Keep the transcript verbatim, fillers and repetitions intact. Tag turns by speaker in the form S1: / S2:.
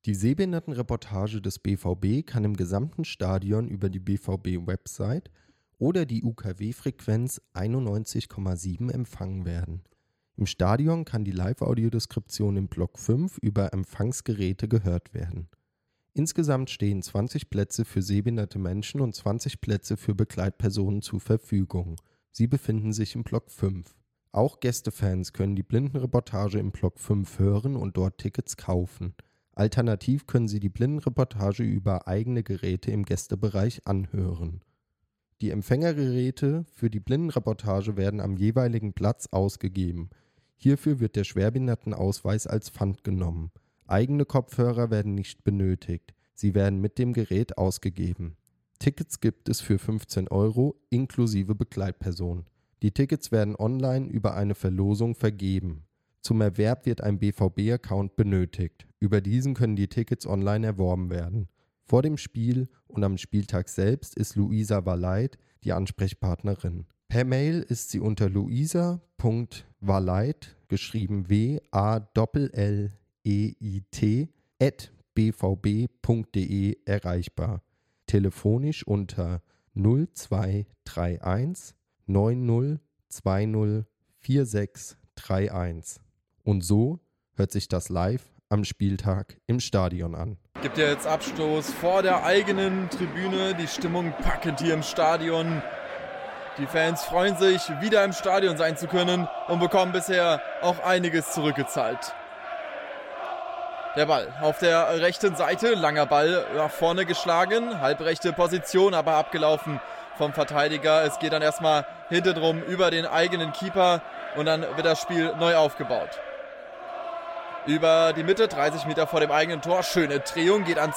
S1: Die Sehbehindertenreportage des B V B kann im gesamten Stadion über die B V B-Website oder die U K W-Frequenz einundneunzig Komma sieben empfangen werden. Im Stadion kann die Live-Audiodeskription im Block fünf über Empfangsgeräte gehört werden. Insgesamt stehen zwanzig Plätze für sehbehinderte Menschen und zwanzig Plätze für Begleitpersonen zur Verfügung. Sie befinden sich im Block fünf. Auch Gästefans können die Blindenreportage im Block fünf hören und dort Tickets kaufen. Alternativ können Sie die Blindenreportage über eigene Geräte im Gästebereich anhören. Die Empfängergeräte für die Blindenreportage werden am jeweiligen Platz ausgegeben. Hierfür wird der Schwerbehindertenausweis als Pfand genommen. Eigene Kopfhörer werden nicht benötigt. Sie werden mit dem Gerät ausgegeben. Tickets gibt es für fünfzehn Euro inklusive Begleitperson. Die Tickets werden online über eine Verlosung vergeben. Zum Erwerb wird ein B V B-Account benötigt. Über diesen können die Tickets online erworben werden. Vor dem Spiel und am Spieltag selbst ist Luisa Valeit die Ansprechpartnerin. Per Mail ist sie unter luisa punkt valeit, geschrieben W A L L E I T, at b v b punkt d e erreichbar. Telefonisch unter null zwei drei eins neun null zwei null vier sechs drei eins. Und so hört sich das live am Spieltag im Stadion an.
S2: Gibt ja jetzt Abstoß vor der eigenen Tribüne. Die Stimmung packend hier im Stadion. Die Fans freuen sich, wieder im Stadion sein zu können und bekommen bisher auch einiges zurückgezahlt. Der Ball auf der rechten Seite, langer Ball nach vorne geschlagen, halbrechte Position, aber abgelaufen vom Verteidiger. Es geht dann erstmal hintendrum über den eigenen Keeper und dann wird das Spiel neu aufgebaut. Über die Mitte, dreißig Meter vor dem eigenen Tor, schöne Drehung, geht ans